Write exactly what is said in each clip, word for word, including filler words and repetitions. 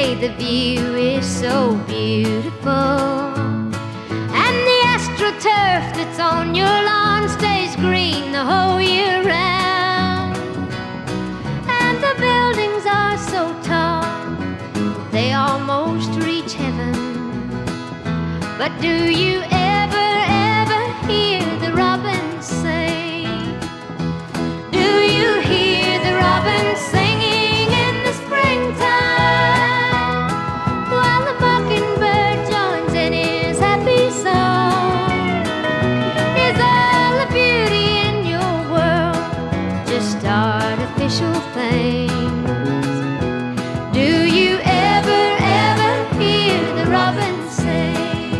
say the view is so beautiful, and the astroturf that's on your lawn stays green the whole year round. And the buildings are so tall, they almost reach heaven. But do you ever, ever hear the robins sing? Do you hear the robins singing in the springtime, while the mockingbird joins in his happy song? Is all the beauty in your world just artificial things? Do you ever, ever hear the robins sing?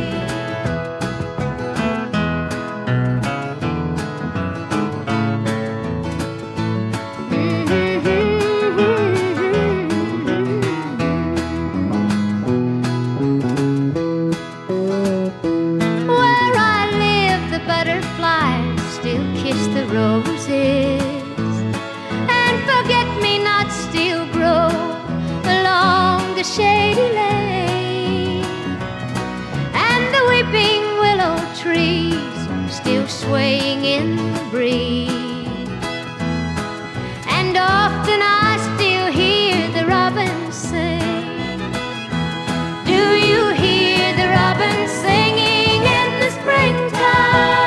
Butterflies still kiss the roses, and forget-me-nots still grow along the shady lane, and the weeping willow trees still swaying in the breeze. And often I still hear the robins sing. Do you hear the robins singing in the springtime,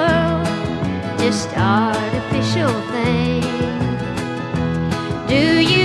just artificial thing? Do you